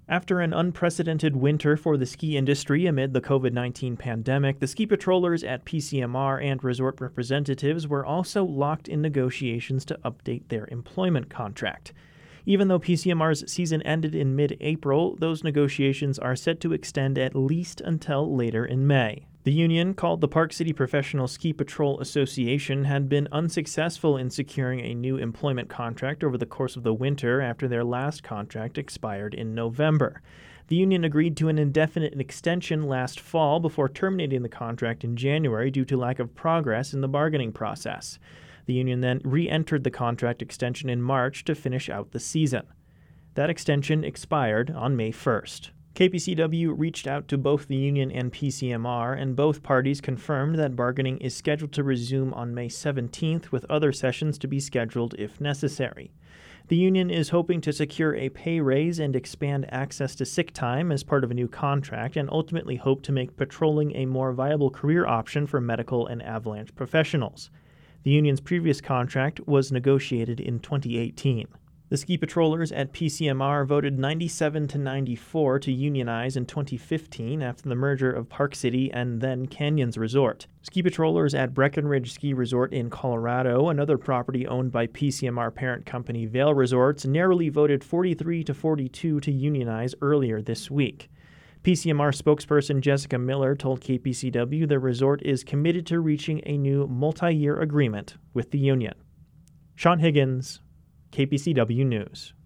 After an unprecedented winter for the ski industry amid the COVID-19 pandemic, the ski patrollers at PCMR and resort representatives were also locked in negotiations to update their employment contract. Even though PCMR's season ended in mid-April, those negotiations are set to extend at least until later in May. The union, called the Park City Professional Ski Patrol Association, had been unsuccessful in securing a new employment contract over the course of the winter after their last contract expired in November. The union agreed to an indefinite extension last fall before terminating the contract in January due to lack of progress in the bargaining process. The union then re-entered the contract extension in March to finish out the season. That extension expired on May 1st. KPCW reached out to both the union and PCMR, and both parties confirmed that bargaining is scheduled to resume on May 17th, with other sessions to be scheduled if necessary. The union is hoping to secure a pay raise and expand access to sick time as part of a new contract, and ultimately hope to make patrolling a more viable career option for medical and avalanche professionals. The union's previous contract was negotiated in 2018. The ski patrollers at PCMR voted 97-94 to unionize in 2015 after the merger of Park City and then Canyons Resort. Ski patrollers at Breckenridge Ski Resort in Colorado, another property owned by PCMR parent company Vail Resorts, narrowly voted 43-42 to unionize earlier this week. PCMR spokesperson Jessica Miller told KPCW the resort is committed to reaching a new multi-year agreement with the union. Sean Higgins, KPCW News.